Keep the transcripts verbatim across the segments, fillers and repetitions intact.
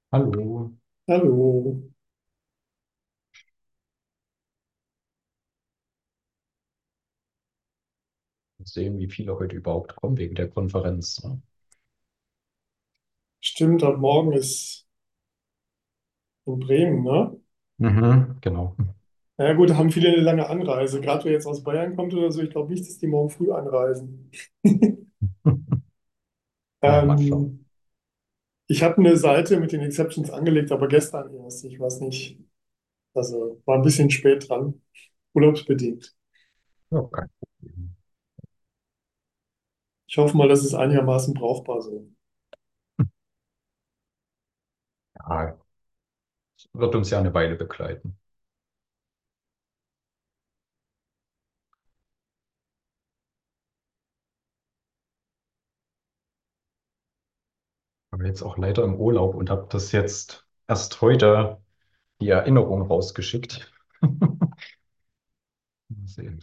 Hallo, Hallo. mal sehen, wie viele heute überhaupt kommen wegen der Konferenz. Ne? Stimmt, ab morgen ist in Bremen, ne? Mhm, genau. Ja gut, da haben viele eine lange Anreise. Gerade wer jetzt aus Bayern kommt oder so, ich glaube nicht, dass die morgen früh anreisen. Naja, mal schauen. Ähm, Ich habe eine Seite mit den Exceptions angelegt, aber gestern erst. Ich weiß nicht. Also war ein bisschen spät dran. Urlaubsbedingt. Ja, kein Problem. Ich hoffe mal, das ist einigermaßen brauchbar so. Ja, es wird uns ja eine Weile begleiten. Ich bin jetzt auch leider im Urlaub und habe das jetzt erst heute die Erinnerung rausgeschickt. Mal sehen.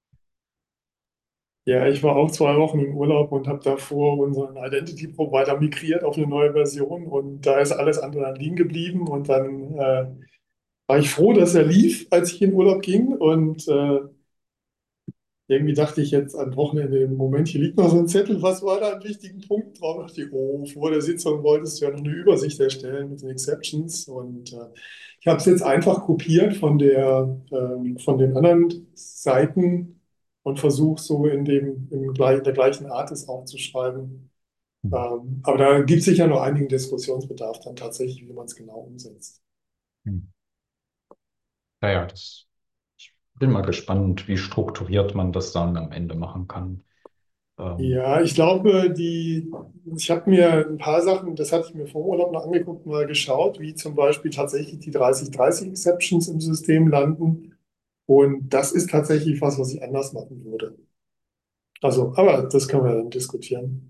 Ja, ich war auch zwei Wochen im Urlaub und habe davor unseren Identity Provider migriert auf eine neue Version und da ist alles andere dann liegen geblieben und dann äh, war ich froh, dass er lief, als ich in Urlaub ging. Und äh, irgendwie dachte ich jetzt am Wochenende, im Moment, hier liegt noch so ein Zettel, was war da an wichtigen Punkten drauf? Da dachte ich, oh, vor der Sitzung wolltest du ja noch eine Übersicht erstellen mit den Exceptions. Und äh, ich habe es jetzt einfach kopiert von der, ähm, von den anderen Seiten und versuche so in dem, im, gleich- der gleichen Art es aufzuschreiben. Hm. Ähm, aber da gibt es sicher noch einigen Diskussionsbedarf dann tatsächlich, wie man es genau umsetzt. Hm. Naja, das, ich bin mal gespannt, wie strukturiert man das dann am Ende machen kann. Ähm, Ja, ich glaube, die, ich habe mir ein paar Sachen, das hatte ich mir vor dem Urlaub noch angeguckt, mal geschaut, wie zum Beispiel tatsächlich die dreißig dreißig Exceptions im System landen. Und das ist tatsächlich was, was ich anders machen würde. Also, aber das können wir dann diskutieren.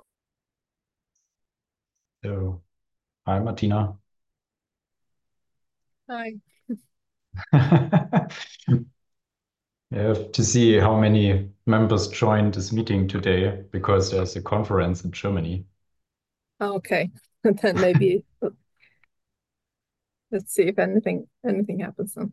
so. Hi, Martina. Hi. You have to see how many members joined this meeting today because there's a conference in Germany. Okay. And then maybe let's see if anything anything happens then.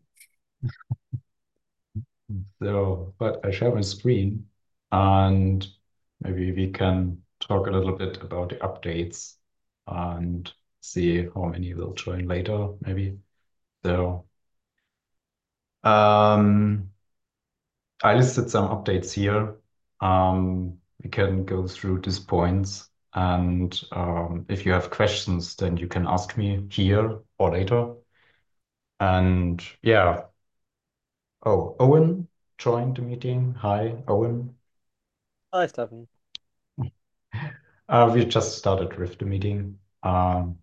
So, but I share my screen and maybe we can talk a little bit about the updates and see how many will join later, maybe. So, um, I listed some updates here. Um, we can go through these points, and um, if you have questions, then you can ask me here or later. And yeah, oh, Owen joined the meeting. Hi, Owen. Hi, Stefan. Uh, we just started with the meeting. Um,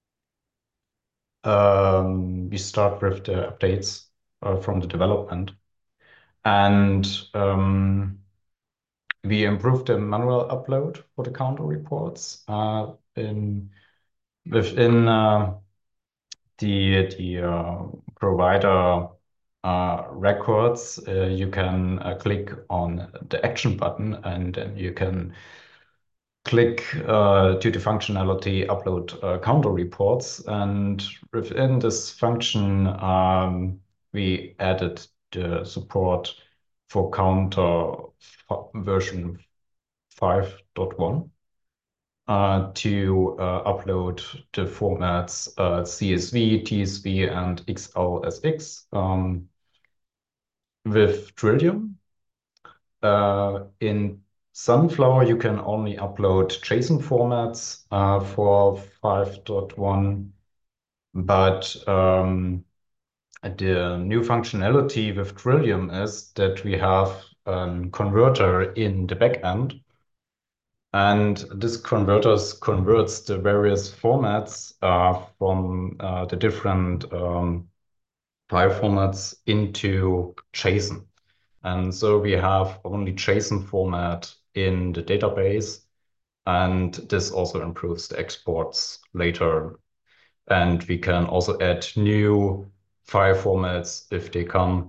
um, we start with the updates uh, from the development, and um, we improved the manual upload for the counter reports uh, in within uh, the the uh, provider uh, records. Uh, you can uh, click on the action button, and then you can click uh, to the functionality upload uh, counter reports. And within this function, um, we added the support for counter f- version five point one uh, to uh, upload the formats uh, C S V, T S V, and X L S X um, with Trillium. Uh, in Sunflower, you can only upload JSON formats uh, for five point one, but um, the new functionality with Trillium is that we have a converter in the backend, and this converters converts the various formats uh, from uh, the different um, file formats into JSON. And so we have only JSON format in the database, and this also improves the exports later. And we can also add new file formats if they come.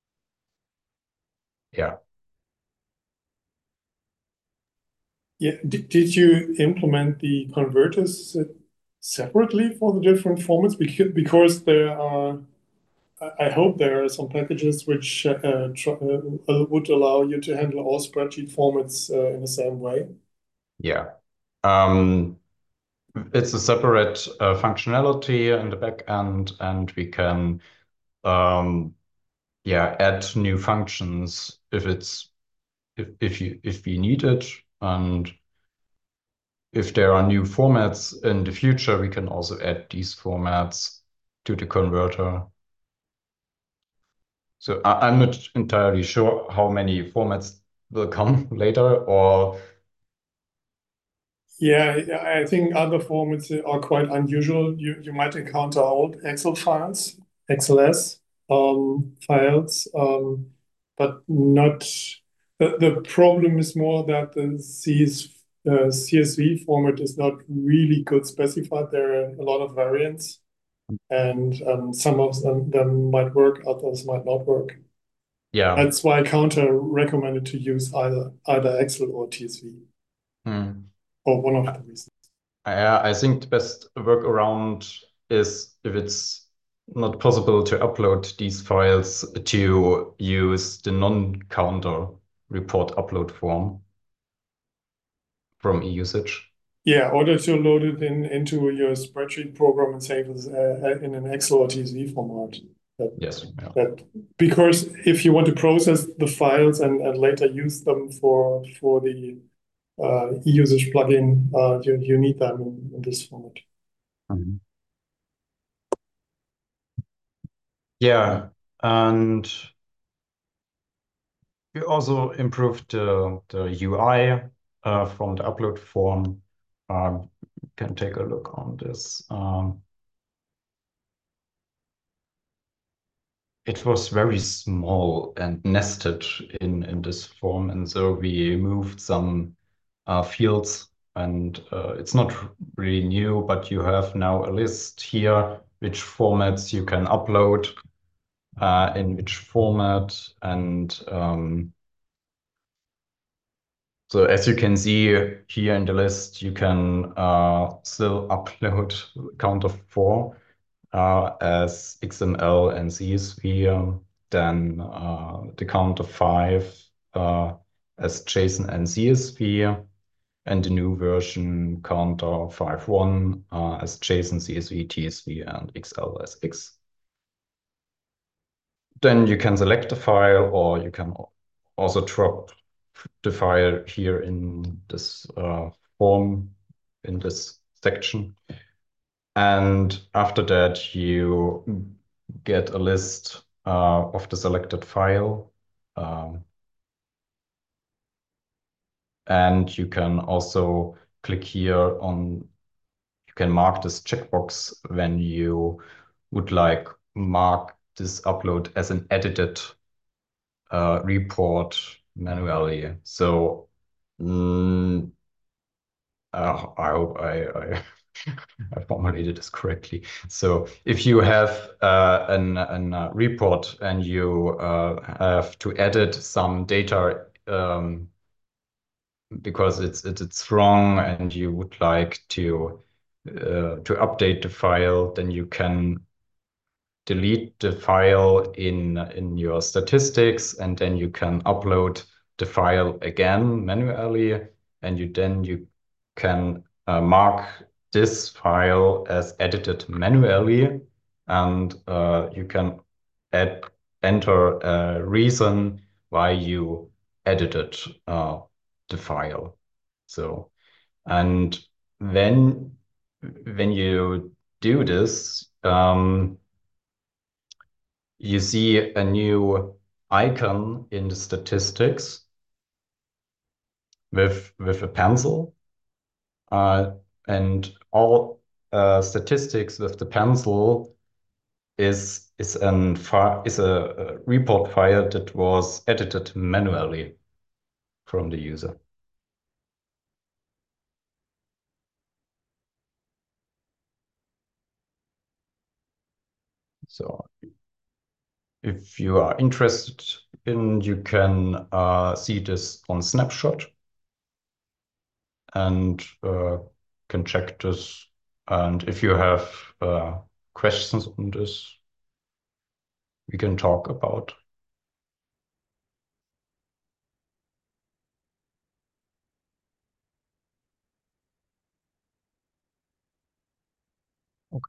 Yeah. Yeah, did, did you implement the converters separately for the different formats because, because there are, I hope there are some packages which uh, tr uh, would allow you to handle all spreadsheet formats uh, in the same way. Yeah. Um, it's a separate uh, functionality in the back end, and we can um, yeah, add new functions if it's if if you if we need it, and if there are new formats in the future, we can also add these formats to the converter. So I, I'm not entirely sure how many formats will come later, or yeah, I think other formats are quite unusual. You you might encounter old Excel files, X L S um, files, um, but not. The, the problem is more that the C S, uh, C S V format is not really good specified. There are a lot of variants, and um, some of them, them might work, others might not work. yeah. That's why Counter recommended to use either either Excel or T S V, Hmm. or one of the reasons. I, I think the best workaround is if it's not possible to upload these files to use the non-counter report upload form from e-usage. Yeah, order to load it in into your spreadsheet program and save it uh, in an Excel or T S V format. That, Yes. Yeah. that because if you want to process the files and, and later use them for for the uh, e-usage plugin, uh, you you need them in, in this format. Mhm. Yeah, and we also improved the, the U I uh, from the upload form. Um, you can take a look on this. Um, it was very small and nested in, in this form, and so we moved some uh, fields, and uh, it's not really new, but you have now a list here which formats you can upload, uh, in which format, and um, so as you can see here in the list, you can uh, still upload count of four uh, as X M L and C S V, um, then uh, the count of five uh, as JSON and C S V, and the new version counter five one uh, as JSON, C S V, T S V, and X L as X. Then you can select a file, or you can also drop the file here in this uh, form, in this section. And after that, you get a list uh, of the selected file. Um, and you can also click here on, you can mark this checkbox when you would like mark this upload as an edited uh, report manually. So mm, uh, I hope I, I, I formulated this correctly. So if you have uh, an, an uh, report and you uh, have to edit some data um, because it's, it's it's wrong and you would like to uh, to update the file, then you can delete the file in in your statistics, and then you can upload the file again manually, and you then you can uh, mark this file as edited manually, and uh, you can add enter a reason why you edited uh, the file. So, and when when you do this, um, you see a new icon in the statistics with with a pencil, uh, and all uh, statistics with the pencil is is an fi is a, a report file that was edited manually from the user. So if you are interested in, you can uh, see this on Snapshot, and uh, can check this And if you have uh, questions on this, we can talk about. Okay.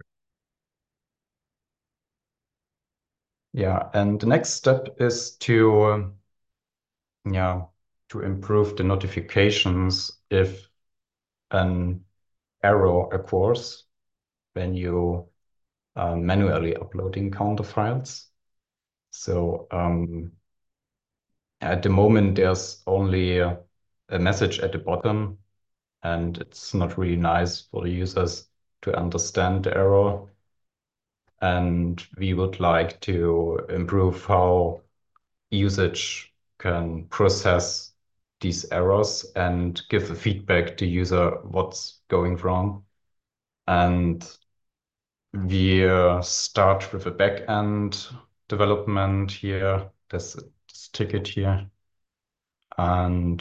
Yeah, and the next step is to um, yeah to improve the notifications if an error occurs when you are manually uploading counter files. So um, at the moment, there's only a, a message at the bottom, and it's not really nice for the users to understand the error. And we would like to improve how usage can process these errors and give a feedback to user what's going wrong. And we uh, start with a backend development here. There's this ticket here. And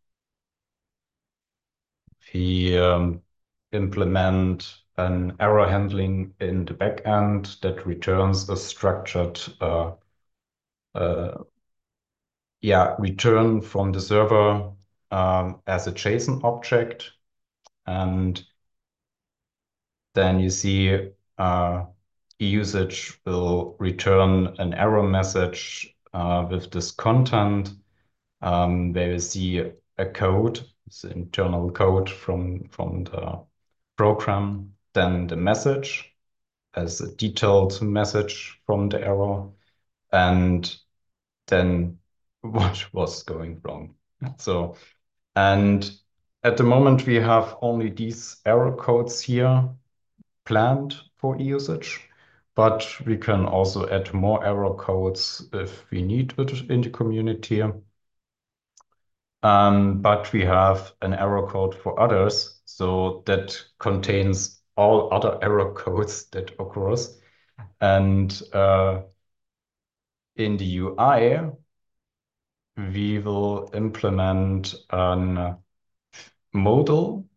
we um, implement an error handling in the backend that returns a structured uh, uh, yeah, return from the server um, as a JSON object. And then you see uh, usage will return an error message uh, with this content. Um, where you see a code, it's internal code from, from the program, then the message as a detailed message from the error, and then what was going wrong. So, and at the moment we have only these error codes here planned for usage, but we can also add more error codes if we need it in the community. Um, but we have an error code for others, so that contains all other error codes that occurs. And uh, in the U I, we will implement a modal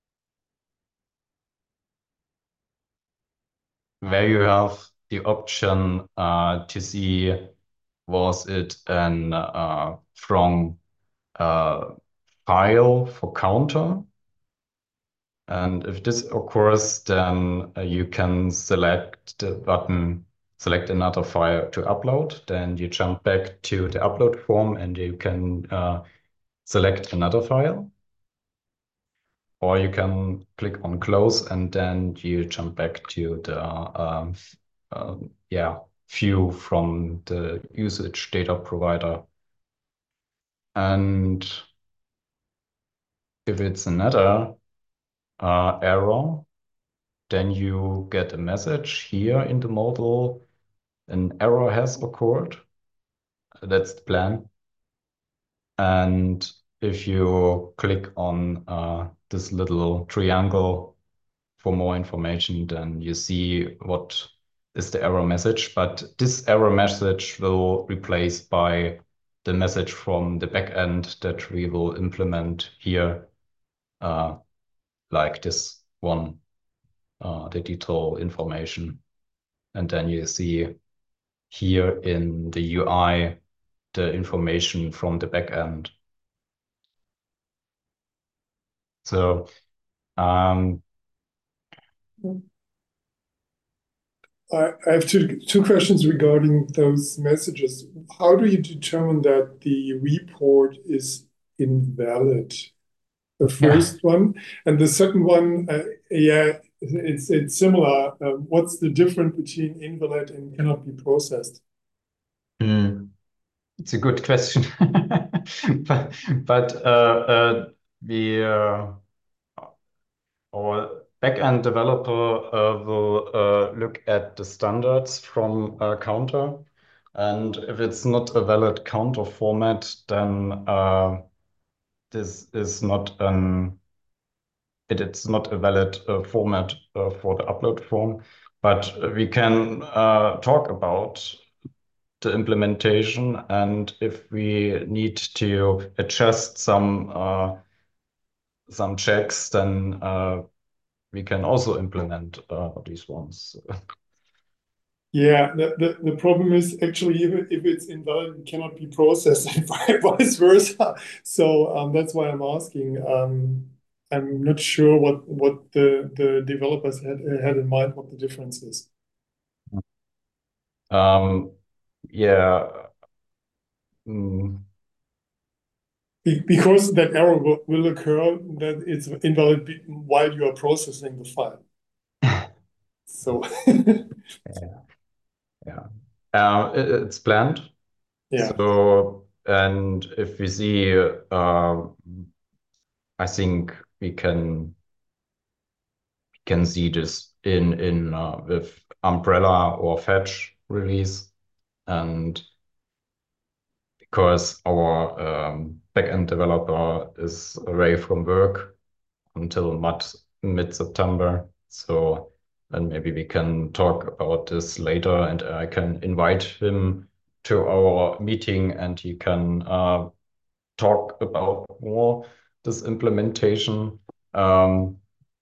where you have the option uh, to see was it an uh, from uh, file for counter. And if this occurs, then uh, you can select the button, select another file to upload. Then you jump back to the upload form and you can uh, select another file. Or you can click on close and then you jump back to the um, uh, yeah view from the usage data provider. And if it's another uh, error, then you get a message here in the model. An error has occurred. That's the plan. And if you click on uh, this little triangle for more information, then you see what is the error message. But this error message will replace by the message from the backend that we will implement here, uh, like this one, uh, the detail information. And then you see here in the U I the information from the backend. So um, I I have two, two questions regarding those messages. How do you determine that the report is invalid? The first one. And the second one, uh, yeah, it's it's similar. Uh, what's the difference between invalid and cannot be processed? mm, it's a good question. but but uh, uh, the uh, our backend developer uh, will uh, look at the standards from uh, counter, and if it's not a valid counter format, then uh, this is not an it, it's not a valid uh, format uh, for the upload form. But we can uh, talk about the implementation, and if we need to adjust some uh, some checks, then uh, we can also implement uh, these ones. Yeah, the, the, the problem is actually if, if it's invalid, it cannot be processed and vice versa. So um, that's why I'm asking. Um, I'm not sure what, what the, the developers had, had in mind, what the difference is. Um, yeah. Mm. Be- Because that error will, will occur that it's invalid be- while you are processing the file. So Yeah. Yeah. Uh, it- it's planned. yeah, So, and if we see, uh, I think we can can see this in in uh, with Umbrella or Fetch release, and because our um, backend developer is away from work until mid mid September, so then maybe we can talk about this later, and I can invite him to our meeting, and he can uh, talk about more this implementation. Um,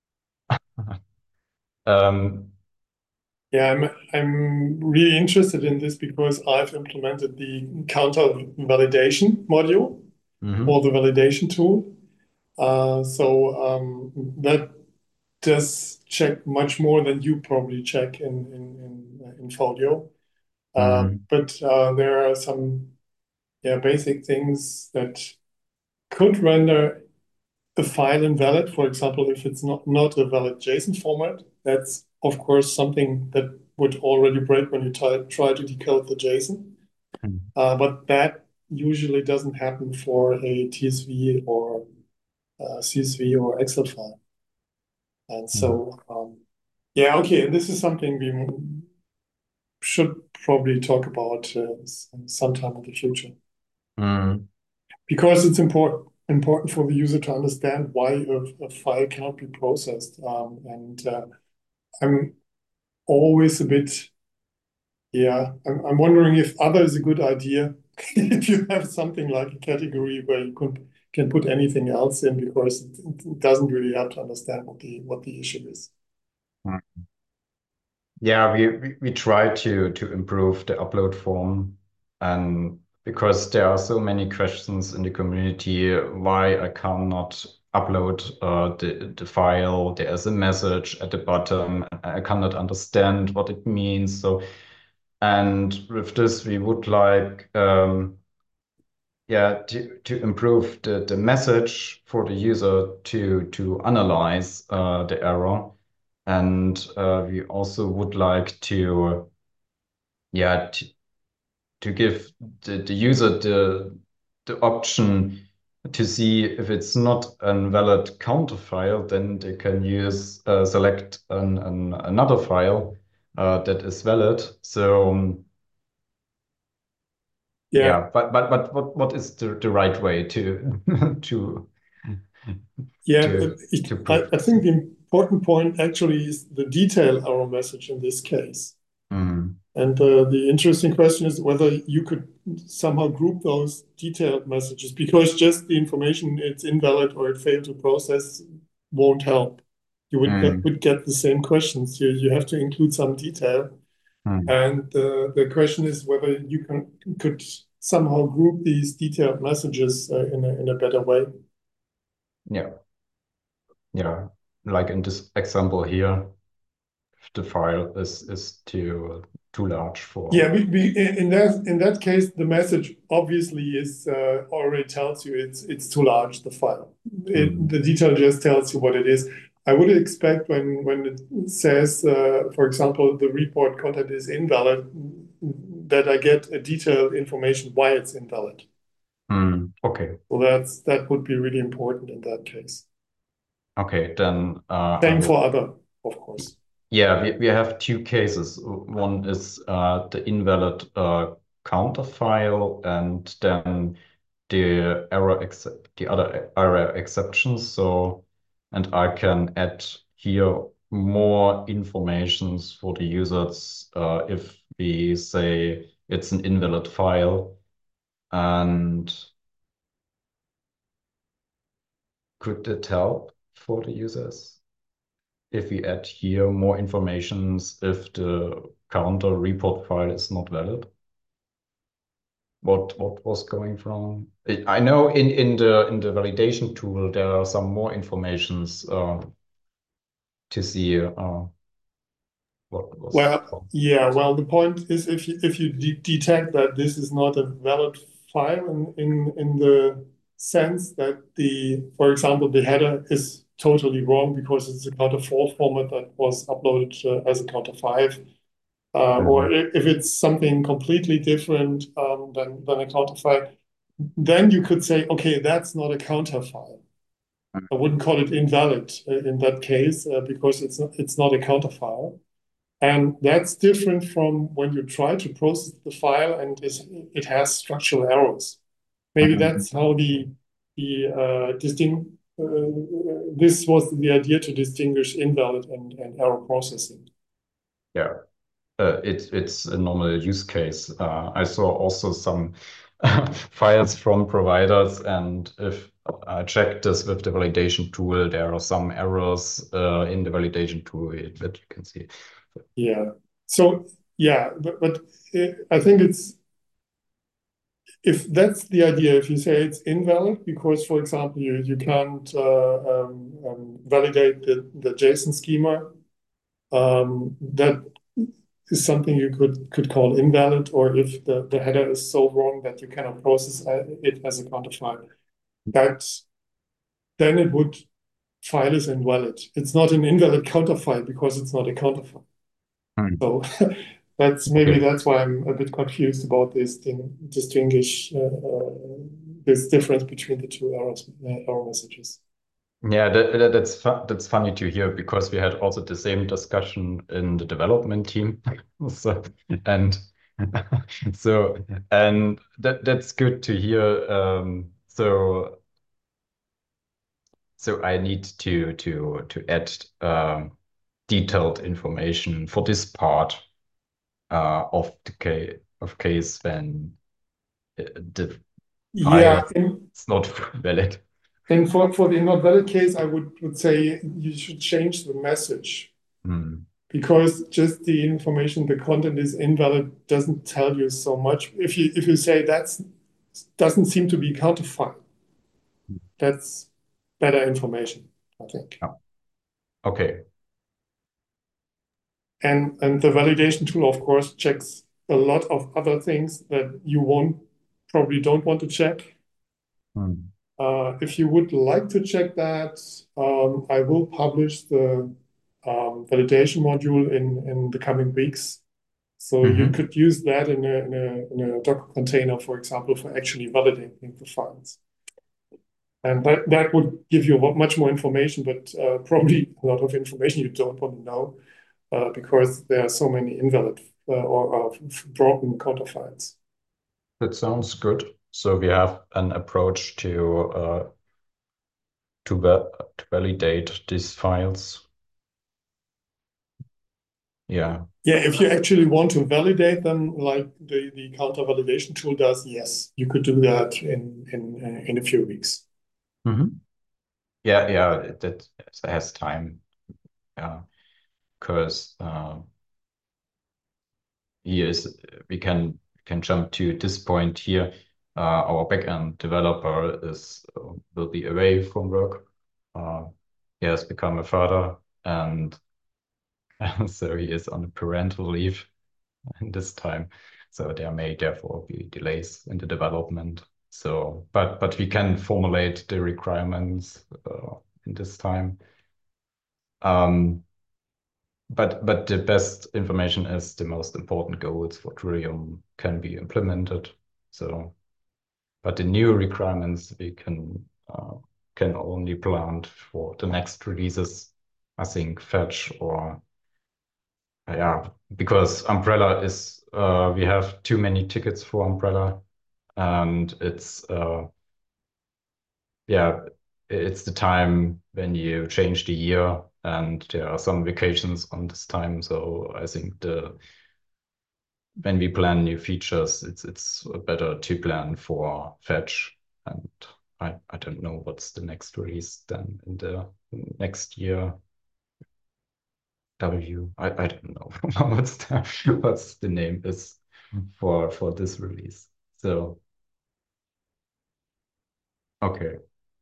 um, yeah, I'm I'm really interested in this because I've implemented the counter validation module mhm, or the validation tool. Uh, so um, that does check much more than you probably check in in in, in Folio. Uh, mhm, but uh, there are some yeah basic things that could render a file invalid. For example, if it's not not a valid JSON format, that's of course something that would already break when you try, try to decode the JSON. mhm, Uh, but that usually doesn't happen for a T S V or uh, C S V or Excel file. And mhm, so, um, yeah, okay, this is something we should probably talk about uh, sometime in the future mhm, because it's important important for the user to understand why a, a file cannot be processed. Um, and uh, I'm always a bit, yeah, I'm, I'm wondering if other is a good idea. If you have something like a category where you could can put anything else in because it, it doesn't really help to understand what the what the issue is. mhm. Yeah, we, we we try to to improve the upload form, and because there are so many questions in the community why I cannot upload uh, the the file. There is a message at the bottom. I cannot understand what it means. So, and with this, we would like um, yeah to to improve the the message for the user to to analyze uh, the error. And uh, we also would like to, yeah, to, to give the, the user the the option to see if it's not a valid counter file, then they can use uh, select an, an, another file uh, that is valid. So um, Yeah, yeah, but but but what what is the, the right way to to yeah. to It, to I, prove I this? think the important point actually is the detail error message in this case. Mm, And uh, the interesting question is whether you could somehow group those detailed messages because just the information it's invalid or it failed to process won't help. You would get, mm, would get the same questions. You, you have to include some detail. mm. And uh, the question is whether you can could somehow group these detailed messages uh, in a, in a better way. Yeah, yeah. Like in this example here, the file is is too too large for. Yeah, we, we in that in that case, the message obviously is uh, already tells you it's it's too large, the file. It, Mm, the detail just tells you what it is. I would expect when when it says, uh, for example, the report content is invalid, that I get a detailed information why it's invalid. mm, okay, So that's that would be really important in that case. okay. Then uh, I Same will. for other, of course. Yeah, we we have two cases. One is uh, the invalid uh, counter file, and then the error ex the other error exceptions. So, and I can add here more informations for the users uh, if we say it's an invalid file. And could it help for the users? if we add here more informations if the counter report file is not valid? What what was going from? I I know in in the in the validation tool there are some more informations uh, to see uh, what was Well, wrong. yeah, well, the point is if you if you de detect that this is not a valid file in, in in the sense that the, for example, the header is totally wrong because it's a counter four format that was uploaded uh, as a counter five, uh, Mhm. or if, if it's something completely different um, than than a counter file, then you could say, okay, that's not a counter file. I wouldn't call it invalid uh, in that case uh, because it's not, it's not a counter file. And that's different from when you try to process the file and it has structural errors. Maybe Mhm. that's how the the uh, distinct. Uh, this was the idea to distinguish invalid and, and error processing. Yeah, uh, it's it's a normal use case. Uh, I saw also some files from providers, and if I check this with the validation tool, there are some errors uh, in the validation tool that you can see. Yeah. So yeah, but, but it, I think it's if that's the idea, if you say it's invalid because, for example, you you can't uh, um, um, validate the, the JSON schema, um, that is something you could could call invalid, or if the, the header is so wrong that you cannot process it as a counter file, that then it would file is invalid. It's not an invalid counter file because it's not a counter file. Hmm. So that's maybe Okay. that's why I'm a bit confused about this thing, distinguish uh, uh, this difference between the two errors, uh, error messages. Yeah, that, that, that's fu that's funny to hear because we had also the same discussion in the development team. So and so and that that's good to hear. Um, so so I need to to to add um, detailed information for this part uh, of the case of case when uh, the Yeah, file in, is not valid. and for, for the not valid case, I would, would say you should change the message. Hmm. Because just the information, the content is invalid, doesn't tell you so much. If you if you say that's doesn't seem to be counterfeit, that's better information, I think. Oh, okay. And and the validation tool, of course, checks a lot of other things that you won't probably don't want to check. Hmm. Uh, if you would like to check that, um, I will publish the um, validation module in in the coming weeks. So you Mm-hmm. could use that in a, in a, in a Docker container, for example, for actually validating the files. And that, that would give you much more information, but uh, probably a lot of information you don't want to know uh, because there are so many invalid uh, or uh, broken counterfiles. That sounds good. So we have an approach to uh, to, va to validate these files. Yeah. Yeah, if you actually want to validate them like the, the counter validation tool does, yes, you could do that in, in, uh, in a few weeks. Mm-hmm. Yeah, yeah, that has time. Yeah, because uh, here is we can can jump to this point here. Uh, our backend developer is uh, will be away from work. Uh, he has become a father, and, and so he is on parental leave in this time. So there may therefore be delays in the development. So, but but we can formulate the requirements uh, in this time. Um, but but the best information is the most important goals for Trillium can be implemented. So, but the new requirements we can uh, can only plant for the next releases. I think Fetch or yeah, because Umbrella is uh, we have too many tickets for Umbrella, and it's uh, yeah, it's the time when you change the year, and there are some vacations on this time. So I think the when we plan new features, it's it's better to plan for Fetch, and I I don't know what's the next release then in the next year. W. I, I don't know what's the what's the name is for for this release. So okay.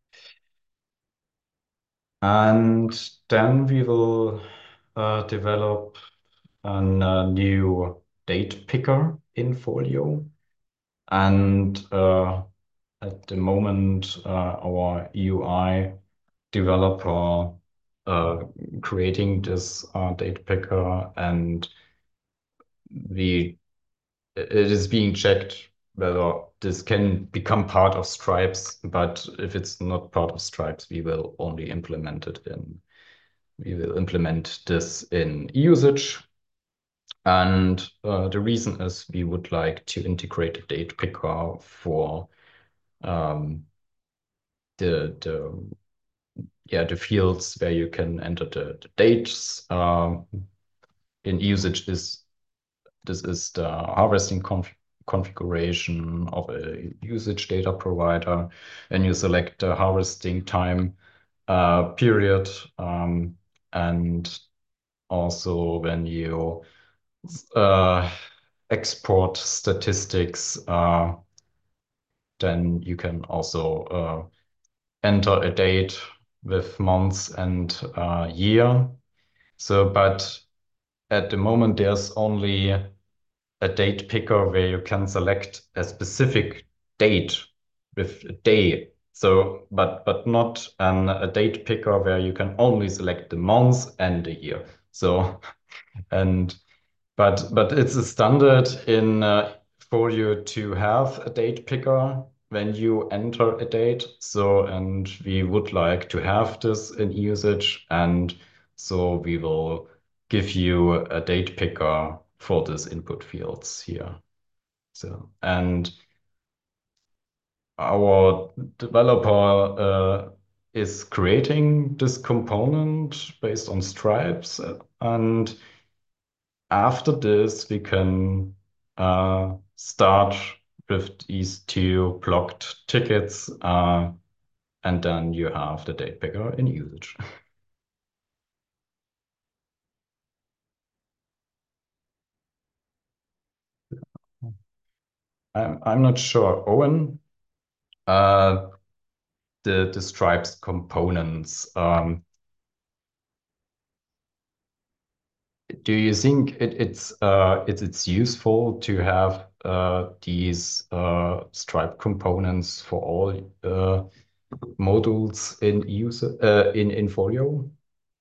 And then we will uh, develop a new date picker in Folio. And uh, at the moment, uh, our U I developer uh, creating this uh, date picker, and we it is being checked whether this can become part of Stripes. But if it's not part of Stripes, we will only implement it in we will implement this in usage. And uh, the reason is we would like to integrate a date picker for um, the the yeah the fields where you can enter the, the dates. Um, in usage is this is the harvesting conf configuration of a usage data provider, and you select the harvesting time uh, period, um, and also when you uh, export statistics, uh, then you can also uh, enter a date with months and uh, year. So, but at the moment, there's only a date picker where you can select a specific date with a day. So, but but not an, a date picker where you can only select the month and the year. So, and but but it's a standard in uh, for you to have a date picker when you enter a date. So, and we would like to have this in usage, and so we will give you a date picker for these input fields here. So, and our developer uh, is creating this component based on Stripes, and after this, we can uh, start with these two blocked tickets, uh, and then you have the date picker in usage. I'm, I'm not sure, Owen, uh, the, the Stripes components. Um, do you think it, it's uh, it's it's useful to have uh, these uh, Stripe components for all uh, modules in user uh, in in Folio?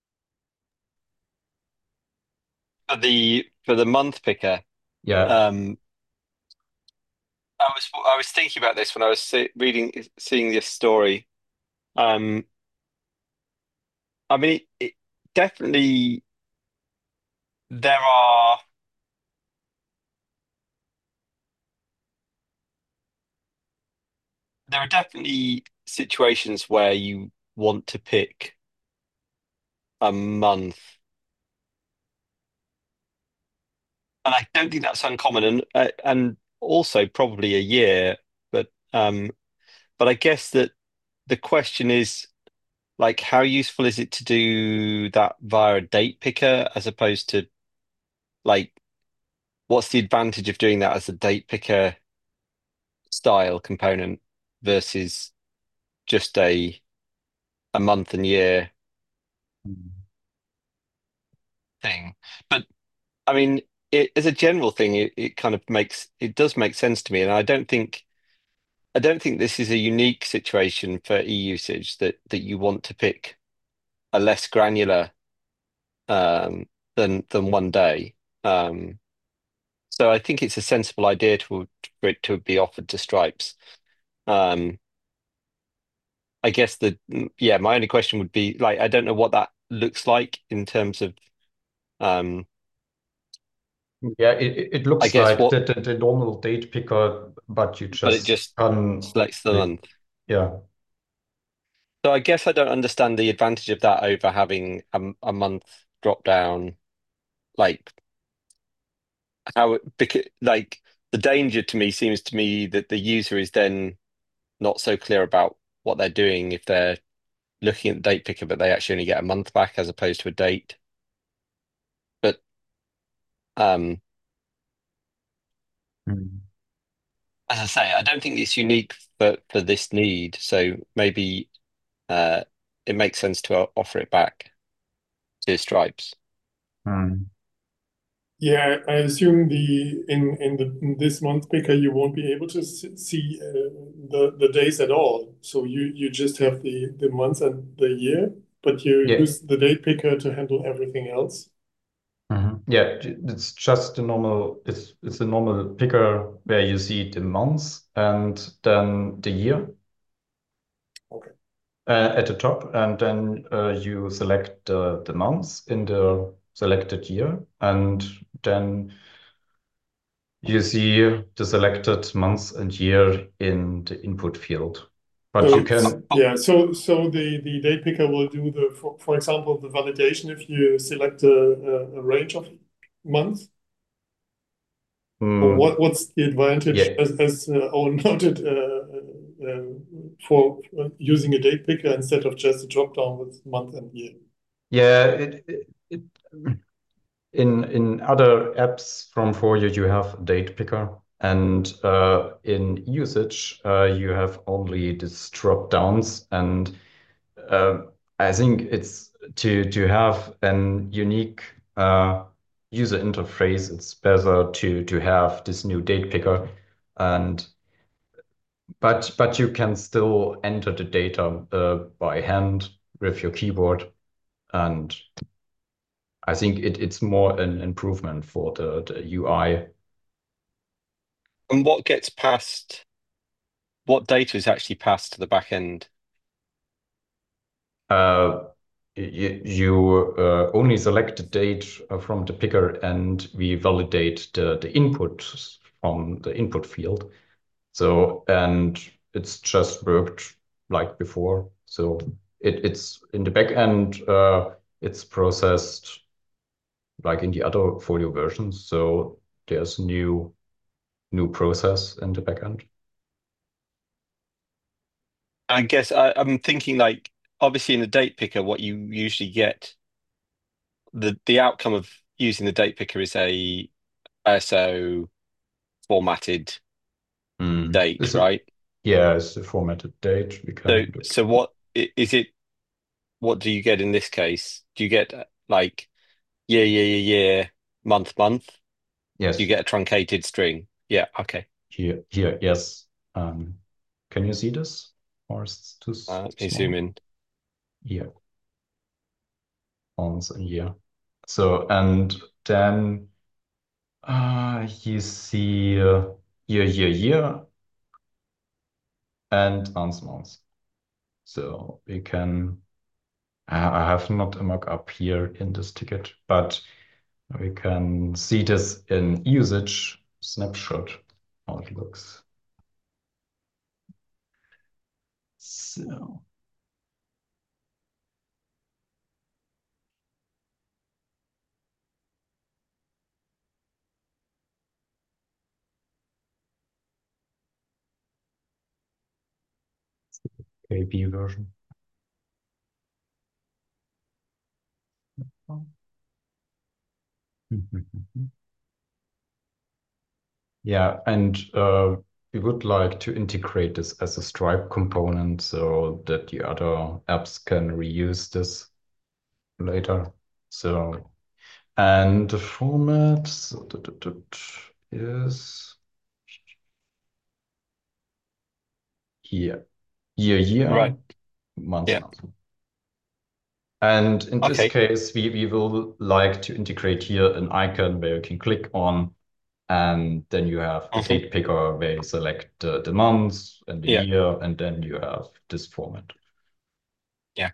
For the for the month picker, Yeah. um, I was I was thinking about this when I was see, reading seeing this story. Um, I mean, it, definitely there are there are definitely situations where you want to pick a month, and I don't think that's uncommon, and uh, and also probably a year. But um, but I guess that the question is, like, how useful is it to do that via a date picker as opposed to, like, what's the advantage of doing that as a date picker style component versus just a a month and year thing? But I mean, it, as a general thing, it, it kind of makes it does make sense to me, and I don't think I don't think this is a unique situation for e-usage that that you want to pick a less granular um, than than one day. Um, so I think it's a sensible idea to for it to be offered to Stripes. Um, I guess the yeah, my only question would be, like, I don't know what that looks like in terms of um, Yeah, it, it it I looks guess like what, the, the, the normal date picker, but you but it just just can selects the click. month. Yeah. So I guess I don't understand the advantage of that over having a, a month drop down, like how it, because like the danger to me seems to me that the user is then not so clear about what they're doing if they're looking at the date picker, but they actually only get a month back as opposed to a date. Um, Mm. as I say, I don't think it's unique for for this need. So maybe uh, it makes sense to o- offer it back to Stripes. Mm. Yeah, I assume the in in the in this month picker you won't be able to s- see uh, the the days at all. So you you just have the the month and the year, but you Yeah. use the date picker to handle everything else. Mhm. Yeah, j- it's just a normal, it's it's a normal picker where you see the months and then the year Okay. uh, at the top, and then uh, you select the the months in the selected year, and then you see the selected months and year in the input field. But you So can, Oh, yeah, so so the the date picker will do the for, for example the validation if you select a, a, a range of months. Or mm, what what's the advantage yeah, as as uh, Owen noted uh, uh, for uh, using a date picker instead of just a drop down with month and year? yeah, it, it, it in in other apps from Folio, you have a date picker, and uh, in usage, uh, you have only these drop downs. And uh, I think it's to to have an unique uh, user interface. It's better to to have this new date picker, and but but you can still enter the data uh, by hand with your keyboard, and I think it, it's more an improvement for the, the U I. and what gets passed? What data is actually passed to the back end? Uh, you you uh, only select the date uh, from the picker, and we validate the, the input from the input field. So, and it's just worked like before. So it, it's in the back end, uh, it's processed like in the other Folio versions. So there's new new process in the back end. I guess I, I'm thinking like obviously in the date picker, what you usually get the the outcome of using the date picker is a I S O formatted Mm. date, Is it? right? Yeah, it's the formatted date. We So can look. so what i- is it? What do you get in this case? Do you get uh, like year, year, year, year, month, month? Do you Yes, get a truncated string? Yeah, okay. here, here, yes. Um, can you see this? Or is it too Uh, s- let me zoom small? in. Yeah, once a year. So, and then uh, you see uh, year, year, year, and month, month. So we can, I I have not a mock-up here in this ticket, but we can see this in usage snapshot, how it looks. So, K B version. Yeah, and uh, we would like to integrate this as a Stripe component so that the other apps can reuse this later. So, and the format so, tut, tut, tut, is here, year, year, Right. month, Yeah. month. And in this Okay. case, we, we will like to integrate here an icon where you can click on, and then you have a hmm date picker where you select the, the months and the Yeah. year, and then you have this format. Yeah.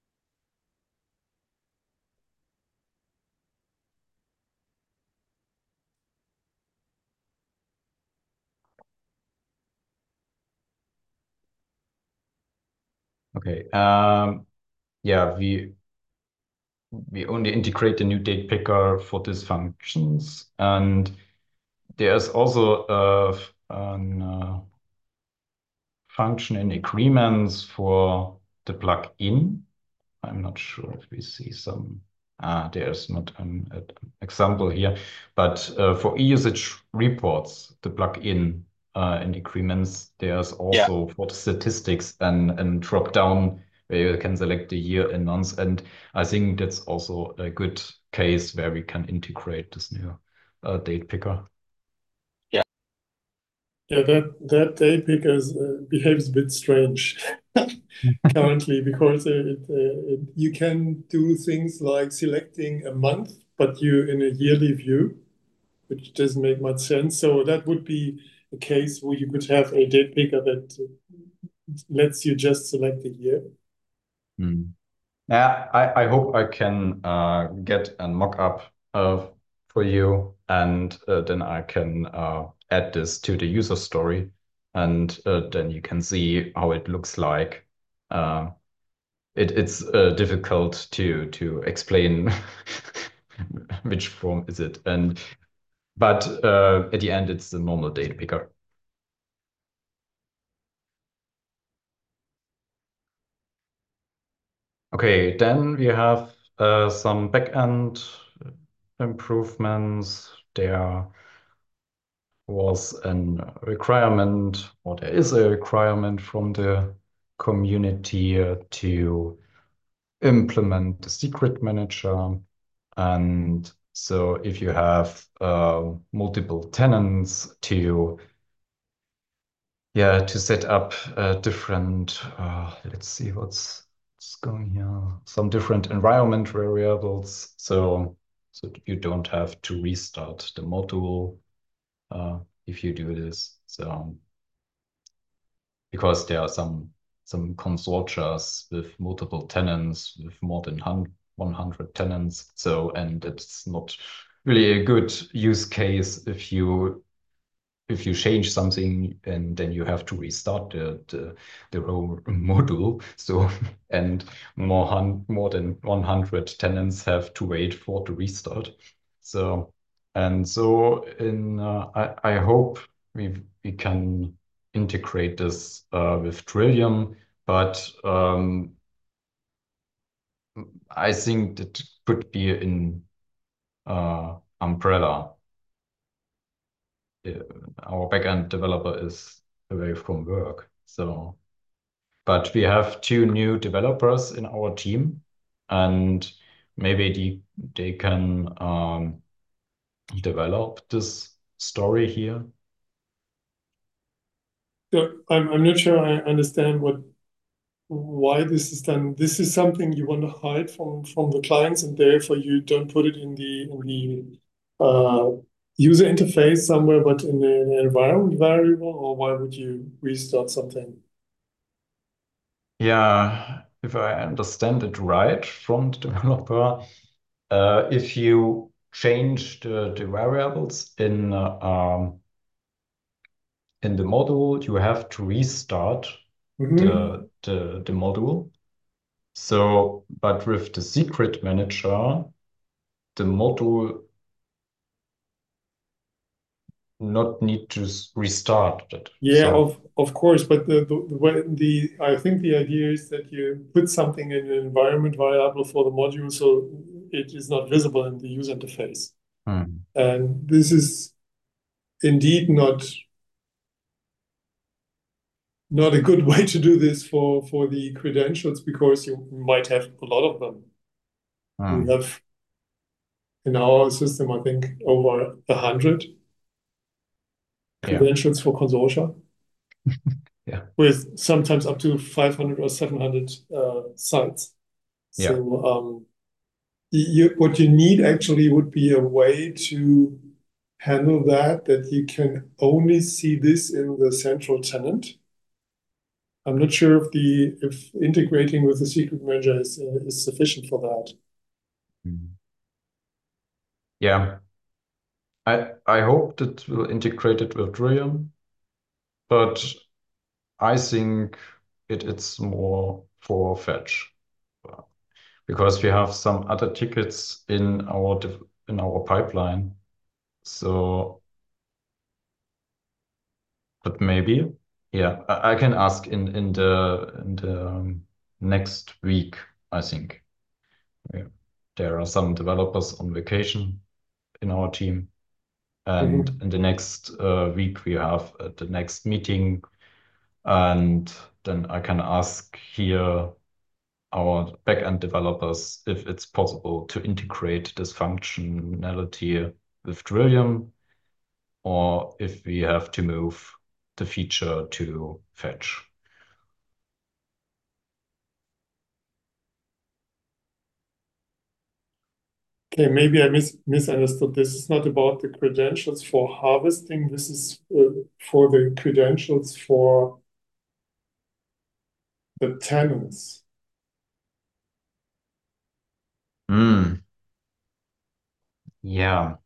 Okay. Um, yeah, we we only integrate the new date picker for these functions, and there's also a an, uh, function in agreements for the plugin. I'm not sure if we see some Uh, there's not an, an example here, but uh, for e-usage reports, the plugin uh, in agreements, there's Yeah. also for the statistics and and drop down where you can select the year and months, and I think that's also a good case where we can integrate this new uh, date picker. Yeah, that that day picker is, uh, behaves a bit strange currently because it, uh, it, you can do things like selecting a month, but you in a yearly view, which doesn't make much sense. So that would be a case where you could have a date picker that lets you just select a year. Hmm. Yeah, I, I hope I can uh, get a mock-up uh, for you, and uh, then I can uh, add this to the user story, and uh, then you can see how it looks like. Uh, it, it's uh, difficult to to explain which form is it, and but uh, at the end it's the normal data picker. Okay, then we have uh, some backend improvements. There was an requirement, or there is a requirement from the community uh, to implement the secret manager. And so if you have uh, multiple tenants to yeah to set up uh, different uh, let's see what's what's going here, some different environment variables, so so you don't have to restart the module uh, if you do this. So because there are some some consortia with multiple tenants with more than one hundred tenants, so and it's not really a good use case if you if you change something and then you have to restart the the, the whole module. So and more hun more than one hundred tenants have to wait for the restart. So and so in uh, I I hope we we can integrate this uh, with Trillium, but um, I think that could be in uh, Umbrella. Uh, our backend developer is away from work. So, but we have two new developers in our team, and maybe the, they can um, develop this story here. So I'm, I'm not sure I understand what why this is done. This is something you want to hide from from the clients, and therefore you don't put it in the in the uh, user interface somewhere, but in an environment variable, or why would you restart something? Yeah, if I understand it right from the developer, uh, if you change the, the variables in uh, um, in the module, you have to restart Mhm. the the, the module. So, but with the secret manager, the module not need to s- restart it. Yeah, So, of of course, but the the, the way the I think the idea is that you put something in an environment variable for the module, so it is not visible in the user interface. hmm, And this is indeed not not a good way to do this for for the credentials because you might have a lot of them. We hmm, have in our system, I think, over a hundred yeah, credentials for consortia, yeah, with sometimes up to five hundred or seven hundred uh, sites. yeah. So um, you, what you need actually would be a way to handle that, that you can only see this in the central tenant. I'm not sure if the if integrating with the secret manager is uh, is sufficient for that. Hmm. Yeah, I I hope that will integrate it with Trillium, but I think it it's more for fetch because we have some other tickets in our dev- in our pipeline. So, but maybe, yeah, I, I can ask in in the in the um, next week, I think. Yeah. there are some developers on vacation in our team. And Mhm. in the next uh, week, we have uh, the next meeting. And then I can ask here our backend developers if it's possible to integrate this functionality with Trillium, or if we have to move the feature to fetch. Okay, maybe I mis misunderstood. This is not about the credentials for harvesting. This is uh, for the credentials for the tenants. Mm, yeah.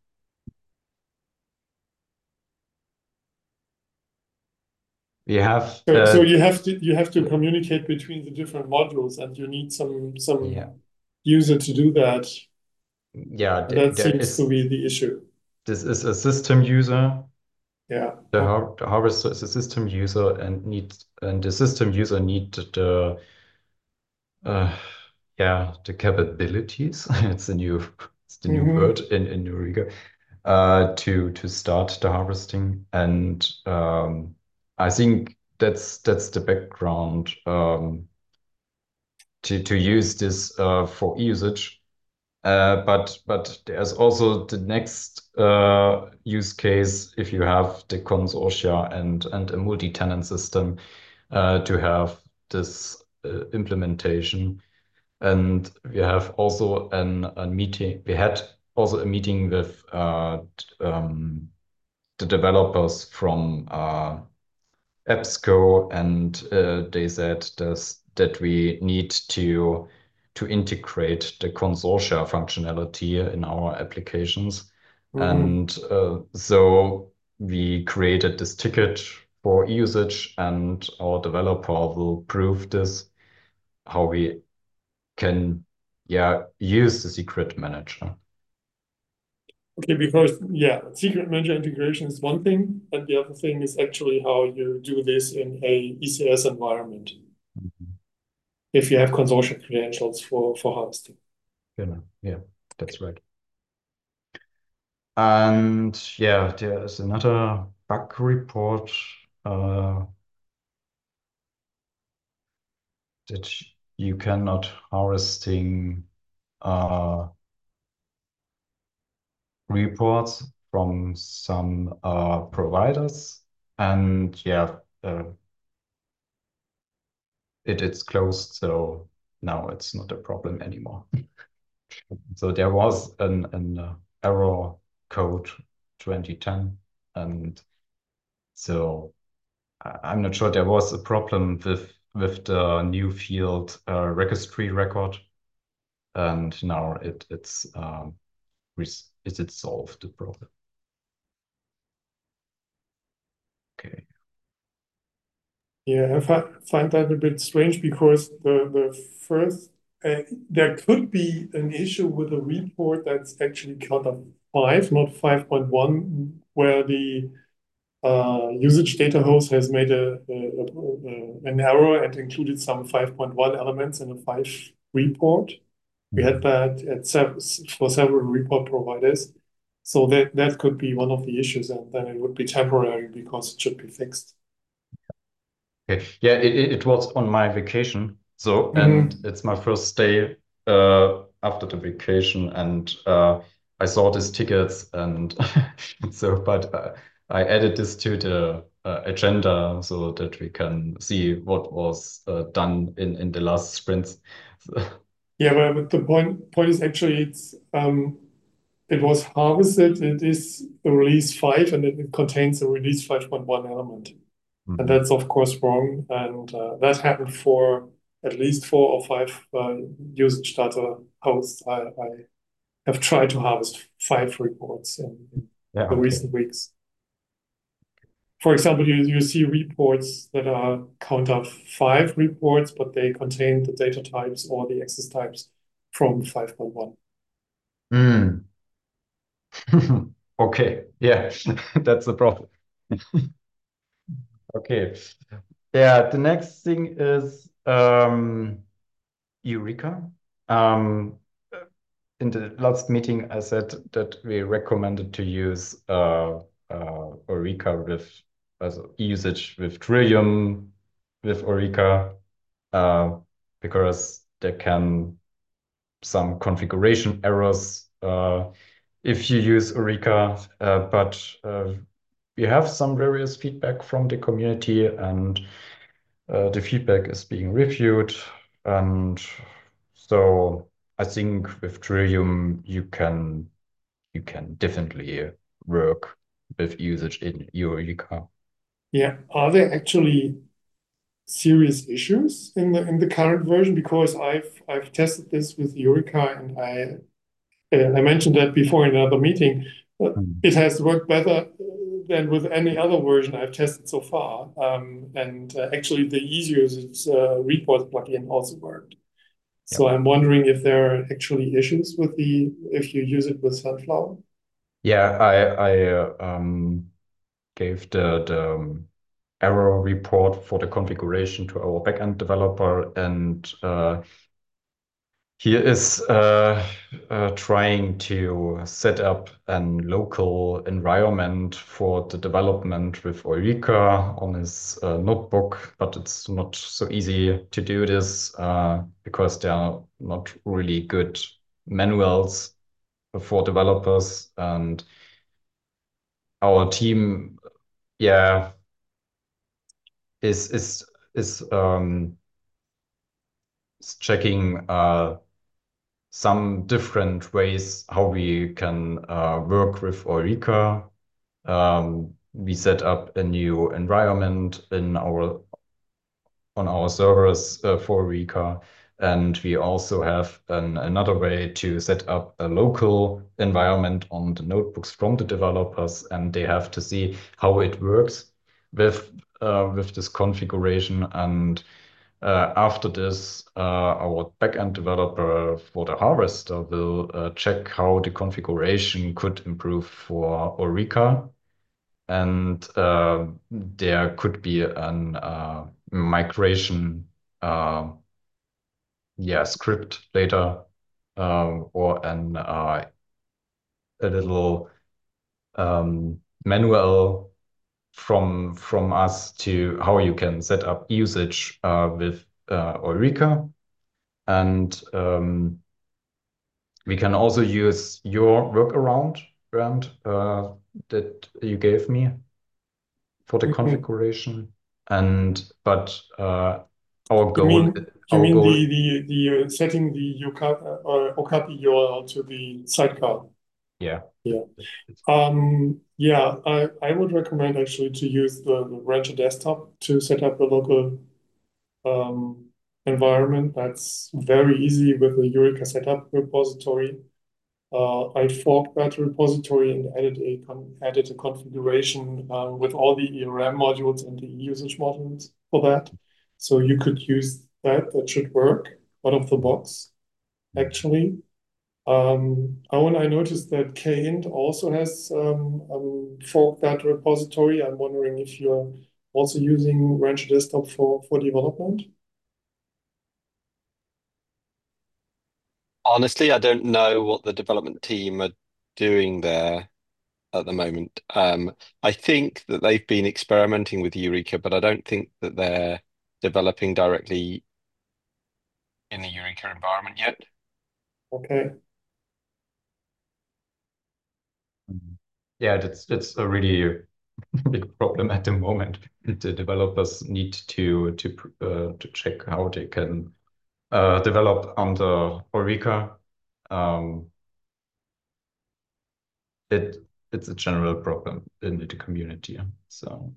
We have So, so uh, you have to you have to communicate between the different modules, and you need some some yeah, user to do that. yeah, And there, that there seems to is be the issue. this is a system user. Yeah. The, har the harvester is a system user and needs and the system user need the uh, yeah, the capabilities. It's a new it's the new Mhm. word in in Eureka uh, to to start the harvesting. And um, I think that's that's the background um, to to use this uh, for usage. Uh, but but there's also the next uh, use case if you have the consortia and and a multi-tenant system uh, to have this uh, implementation. And we have also an a meeting. We had also a meeting with uh, t- um, the developers from uh, EBSCO, and uh, they said this, that we need to to integrate the consortia functionality in our applications. Mhm. And uh, so we created this ticket for usage, and our developer will prove this, how we can, yeah, use the secret manager. Okay, because yeah, secret manager integration is one thing, and the other thing is actually how you do this in a E C S environment Mhm. if you have consortia credentials for for harvesting. Genau. Yeah, that's right. And yeah, there is another bug report uh, that you cannot harvesting uh, reports from some uh, providers. And yeah, uh, it it's closed, so now it's not a problem anymore. So there was an, an uh, error code twenty ten, and so I- I'm not sure there was a problem with with the new field uh, registry record, and now it it's um, res is it solved the problem? Okay. Yeah, I fi find that a bit strange because the the first uh, there could be an issue with a report that's actually cut off five, not five point one, where the uh, usage data host has made a, a, a, an error and included some five point one elements in a five report. We had Mhm. that at sev for several report providers. So that that could be one of the issues, and then it would be temporary because it should be fixed. Okay. Yeah, it, it it was on my vacation. So, and Mhm. it's my first day uh, after the vacation, and uh, I saw these tickets, and so, but uh, I added this to the uh, agenda so that we can see what was uh, done in in the last sprints. So, Yeah, but, but the point point is actually it's um, it was harvested. It is a release five, and it, it contains a release five point one element, and Mhm. that's of course wrong. And uh, that happened for at least four or five uh, usage data hosts. I, I have tried to harvest five reports in, in Yeah, the okay. recent weeks. For example, you, you see reports that are count of five reports, but they contain the data types or the access types from five point one. Mm. Okay, yeah, that's the problem. Okay. Yeah, the next thing is um, Eureka. Um, in the last meeting, I said that we recommended to use uh, uh, Eureka with also usage with Trillium with Eureka uh, because there can some configuration errors uh, if you use Eureka, uh, but uh, we have some various feedback from the community, and uh, the feedback is being reviewed. And so I think with Trillium, you can you can definitely work with usage in Eureka. Yeah, are there actually serious issues in the in the current version? Because I've I've tested this with Eureka, and I uh, I mentioned that before in another meeting. Uh, Mm. it has worked better than with any other version I've tested so far. Um, and uh, actually, the easy usage uh, report plugin also worked. So Yep. I'm wondering if there are actually issues with the if you use it with Sunflower. Yeah, I I uh, um, gave the the um, error report for the configuration to our backend developer, and uh, he is uh, uh, trying to set up a local environment for the development with Eureka on his uh, notebook, but it's not so easy to do this uh, because there are not really good manuals for developers, and our team, yeah, is is is um is checking uh some different ways how we can uh, work with Eureka. Um, we set up a new environment in our on our servers uh, for Eureka, and we also have an, another way to set up a local environment on the notebooks from the developers, and they have to see how it works with uh, with this configuration. And uh, after this, uh, our backend developer for the harvester will uh, check how the configuration could improve for Eureka. And uh, there could be an uh, migration uh, yeah, script later uh, or an uh, a little um, manual from from us to how you can set up usage uh, with uh, Eureka. And um, we can also use your workaround Bernd, uh, that you gave me for the Okay. configuration. And but uh, our You goal mean you our mean goal the the the uh, setting the Okapi uh, Okapi U R L to the sidecar? yeah. Yeah. It's- Um, yeah, I, I would recommend actually to use the, the Rancher desktop to set up a local um, environment. That's very easy with the Eureka setup repository. Uh, I forked that repository and added a con added a configuration uh, with all the E R M modules and the usage modules for that. So you could use that. That should work out of the box, actually. Um, Owen, I noticed that Kint also has um, um, forked that repository. I'm wondering if you're also using Rancher Desktop for, for development. Honestly, I don't know what the development team are doing there at the moment. Um, I think that they've been experimenting with Eureka, but I don't think that they're developing directly in the Eureka environment yet. Okay. Yeah, that's that's a really big problem at the moment. The developers need to to uh, to check how they can uh, develop under Eureka. Um, it it's a general problem in the community. So,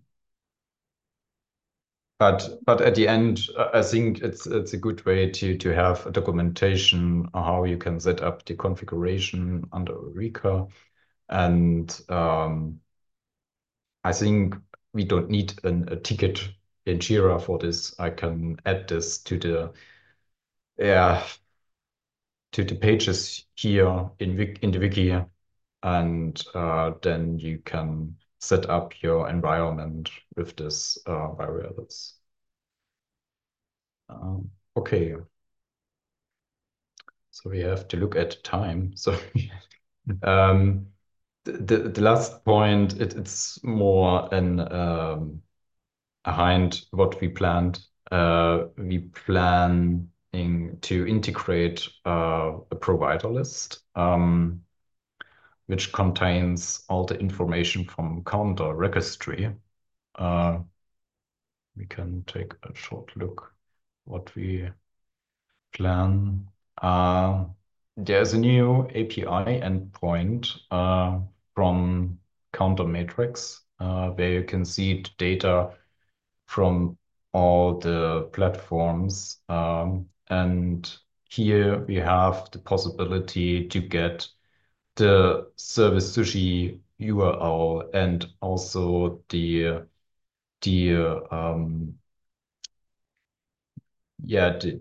but but at the end, uh, I think it's it's a good way to to have a documentation on how you can set up the configuration under Eureka, and um, I think we don't need an, a ticket in Jira for this. I can add this to the yeah to the pages here in Wik in the wiki, and uh, then you can set up your environment with this uh, variables. Um, okay. So we have to look at time. So um, the, the last point, it, it's more an um, behind what we planned. Uh, we planning to integrate uh, a provider list, um, which contains all the information from counter registry. Uh, we can take a short look what we plan. Uh, there's a new A P I endpoint uh, from Counter Matrix uh, where you can see the data from all the platforms. Um, and here we have the possibility to get the Service Sushi U R L and also the the um, yeah the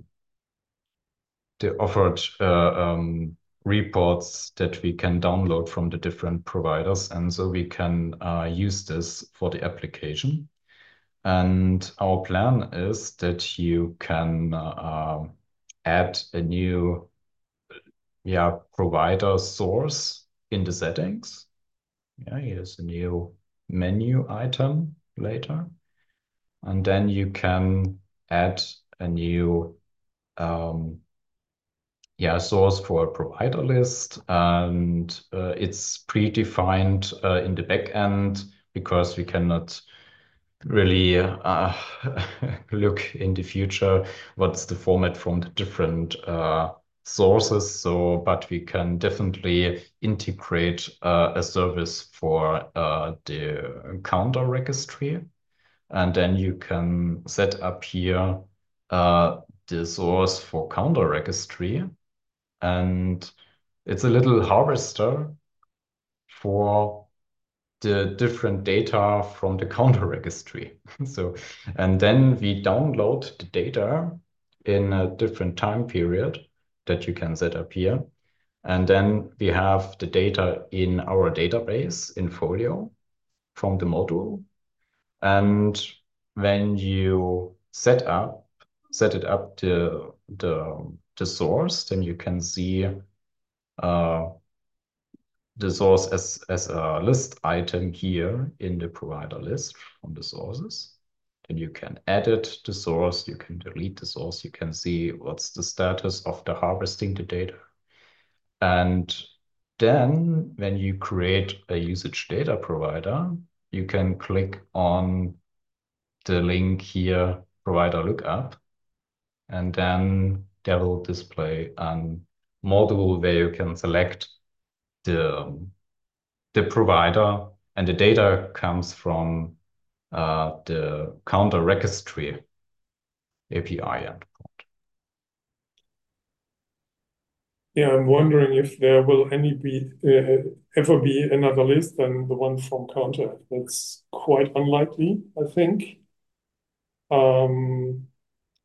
the offered uh, um, reports that we can download from the different providers, and so we can uh, use this for the application. And our plan is that you can uh, add a new yeah, provider source in the settings. Yeah, here's a new menu item later. And then you can add a new um, yeah, source for a provider list. And uh, it's predefined uh, in the backend because we cannot really uh, look in the future what's the format from the different uh, sources. So, but we can definitely integrate uh, a service for uh, the counter registry. And then you can set up here uh, the source for counter registry. And it's a little harvester for the different data from the counter registry. So, and then we download the data in a different time period that you can set up here. And then we have the data in our database in Folio from the module. And when you set up, set it up the the the source, then you can see uh, the source as, as a list item here in the provider list from the sources. Then you can edit the source, you can delete the source, you can see what's the status of the harvesting the data. And then when you create a usage data provider, you can click on the link here, provider lookup, and then there will display a module where you can select the the provider, and the data comes from uh, the counter registry A P I endpoint. Yeah, I'm wondering if there will any be uh, ever be another list than the one from Counter. That's quite unlikely, I think. Um,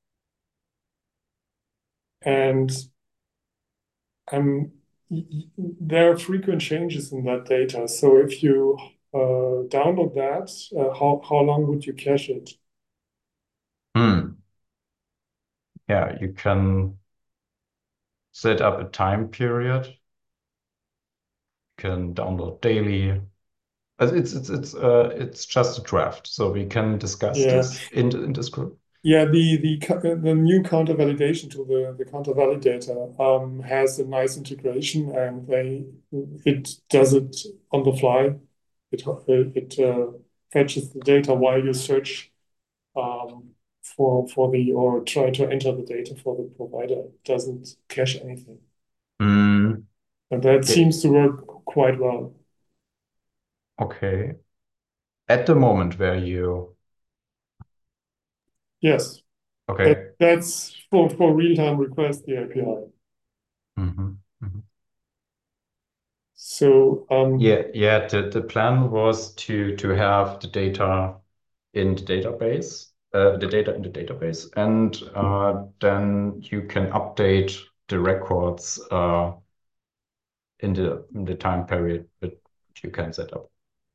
and um, there are frequent changes in that data. So if you uh, download that, uh, how, how long would you cache it? Hmm. Yeah, you can set up a time period. You can download daily. It's it's it's uh it's just a draft, so we can discuss Yeah. this in in this group. Yeah, the the the new counter validation tool, the the counter validator, um, has a nice integration, and they it does it on the fly. It it uh, fetches the data while you search um, for for the or try to enter the data for the provider. It doesn't cache anything, Mm, and that yeah, seems to work quite well. okay. At the moment where you Yes, that, okay. that's for for real-time request, the A P I. Mhm, mhm. So um, Yeah, yeah. The the plan was to to have the data in the database, uh, the data in the database, and uh, then you can update the records uh, in the in the time period that you can set up.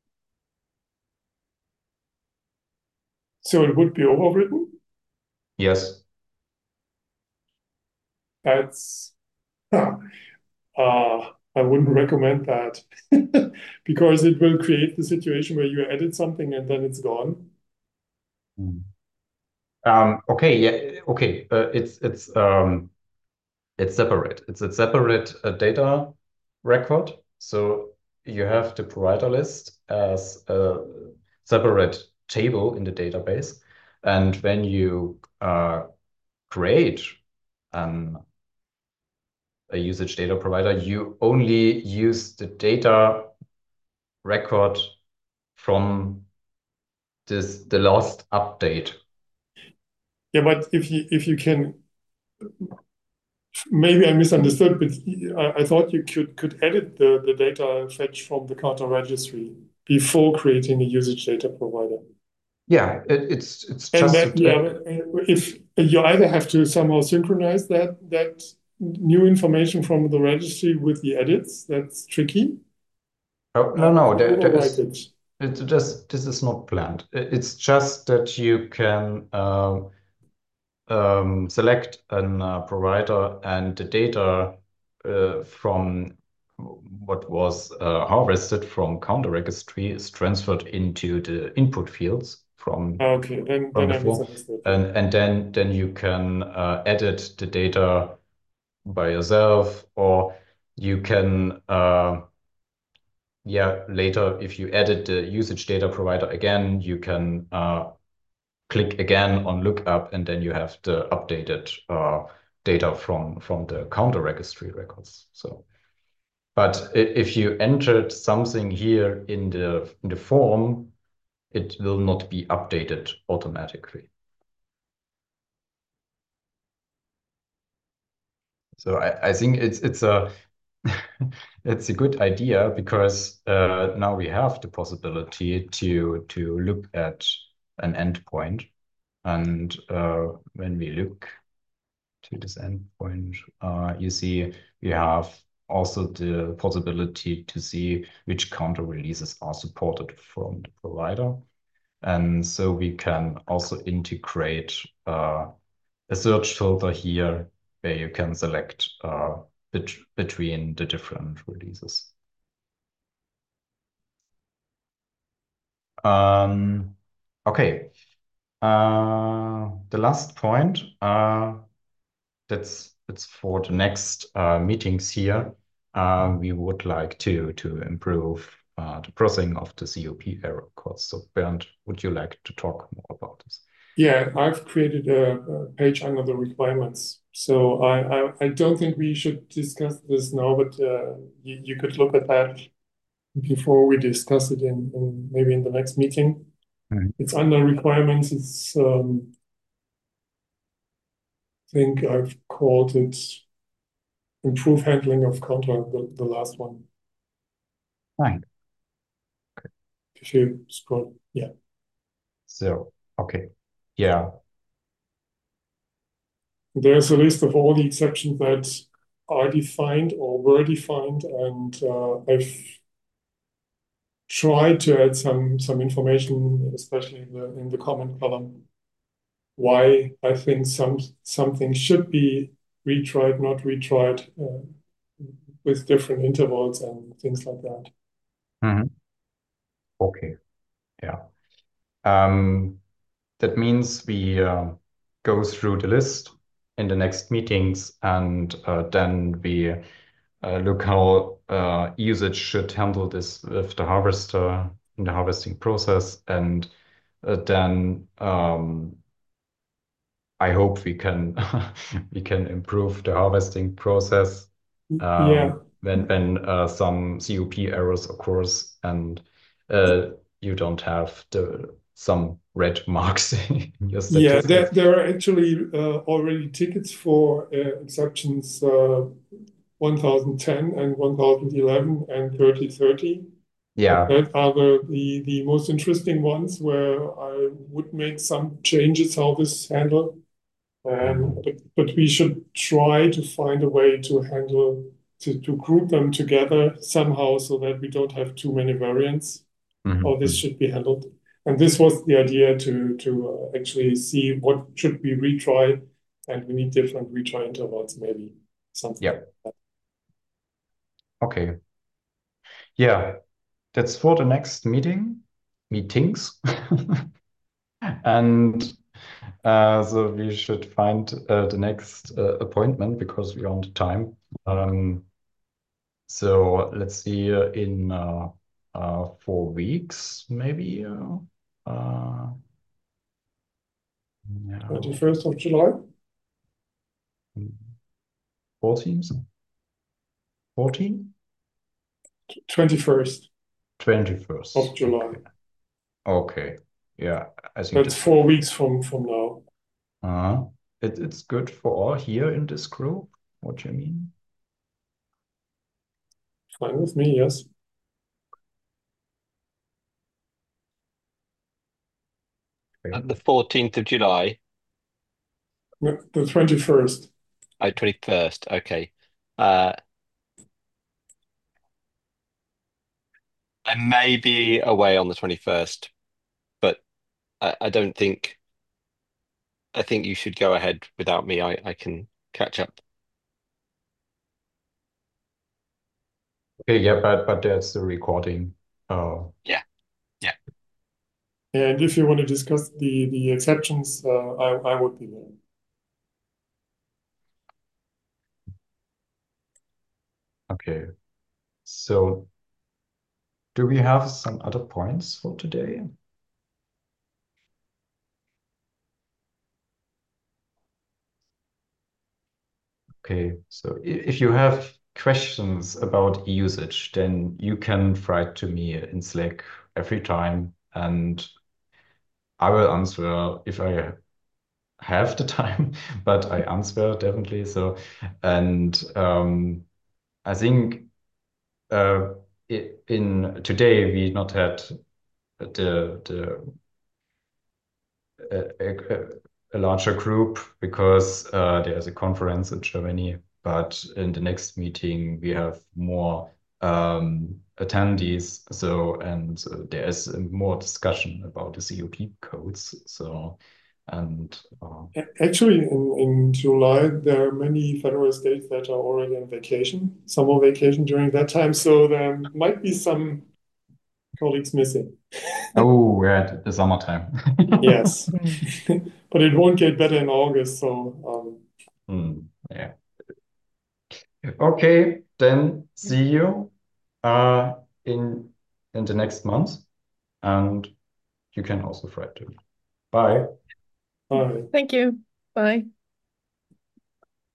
so it would be overwritten. Yes. That's Uh, I wouldn't recommend that because it will create the situation where you edit something and then it's gone. Mm. Um, okay, yeah, okay. Uh, it's it's um it's separate. It's a separate uh, data record. So you have the provider list as a separate table in the database, and when you uh, create an a usage data provider, you only use the data record from this the last update. Yeah, but if you if you can, maybe I misunderstood, but I, I thought you could could edit the, the data fetch from the counter registry before creating a usage data provider. Yeah, it, it's it's And just that, yeah, a, if you either have to somehow synchronize that that new information from the registry with the edits, that's tricky, oh, no, uh, no, or there, there overwrite is it. it just this is not planned. It- It's just that you can uh, um, select a uh, provider and the data uh, from what was uh, harvested from counter registry is transferred into the input fields from Okay, then from then I before, misunderstood. and and then then you can uh, edit the data by yourself, or you can uh, yeah later if you edit the usage data provider again, you can uh, click again on lookup, and then you have the updated uh, data from from the counter registry records. So, but if you entered something here in the in the form, it will not be updated automatically. So I, I think it's it's a it's a good idea because uh, now we have the possibility to to look at an endpoint, and uh, when we look to this endpoint, uh, you see we have also the possibility to see which counter releases are supported from the provider, and so we can also integrate uh, a search filter here where you can select uh, bet between the different releases. Um, okay. Uh, the last point, uh, that's it's for the next uh, meetings here. Uh, we would like to to improve uh, the processing of the C O P error codes. So Bernd, would you like to talk more about this? Yeah, I've created a, a page under the requirements. So I, I, I don't think we should discuss this now, but uh, you, you could look at that before we discuss it in, in maybe in the next meeting. Mhm. It's under requirements. It's um, I think I've called it improve handling of counter, the, the last one. Fine. If you scroll, yeah. So, okay. Yeah. There's a list of all the exceptions that are defined or were defined, and uh, I've tried to add some some information, especially in the in the comment column, why I think some something should be retried, not retried, uh, with different intervals and things like that. Mhm. Okay. Yeah. Um, that means we uh, go through the list in the next meetings, and uh, then we uh, look how uh, usage should handle this with the harvester in the harvesting process, and uh, then um, I hope we can we can improve the harvesting process Yeah, um, when when uh, some C O P errors occurs, and uh, you don't have the some red marks in your yeah. There statistics. there are actually uh, already tickets for uh, exceptions uh, one thousand ten and one thousand eleven and thirty thirty. Yeah. That are the, the, the most interesting ones where I would make some changes how this is handled. Um, but, but we should try to find a way to handle, to, to group them together somehow so that we don't have too many variants, how this Mhm. should be handled. And this was the idea to, to uh, actually see what should be retried, and we need different retry intervals, maybe something Yeah. like that. Okay. Yeah, that's for the next meeting, meetings. And uh, so we should find uh, the next uh, appointment because we're on the time. Um, so let's see uh, in uh, uh, four weeks, maybe. Uh, uh, yeah, twenty-first of July. fourteenth? fourteen? twenty-first twenty-first. of July. Okay. Okay. Yeah, I think That's that's four weeks from from now. uh, it, it's good for all here in this group. What do you mean? Fine with me, yes. Okay. The fourteenth of July, The twenty-first. oh, twenty-first. Okay. Uh, I may be away on the twenty-first, but I, I don't think, I think you should go ahead without me. I, I can catch up. Okay, yeah, but but there's the recording. Uh, Yeah. Yeah. And if you want to discuss the the exceptions, uh, I I would be there. okay. So do we have some other points for today? Okay, so i- if you have questions about usage, then you can write to me in Slack every time, and I will answer if I have the time, but I answer definitely. So, and um, I think uh, i- in today we not had the the a, a, a larger group because uh, there's a conference in Germany, but in the next meeting we have more um, attendees. So and uh, there's more discussion about the C O P codes. So and uh, A- Actually, in, in July, there are many federal states that are already on vacation, summer vacation during that time. So there might be some colleagues missing. oh, we're at the summertime. Yes, Mm. but it won't get better in August. So um, Hmm, yeah. Okay, then see you uh, in in the next month, and you can also write to me. Bye. uh, Thank you. Bye.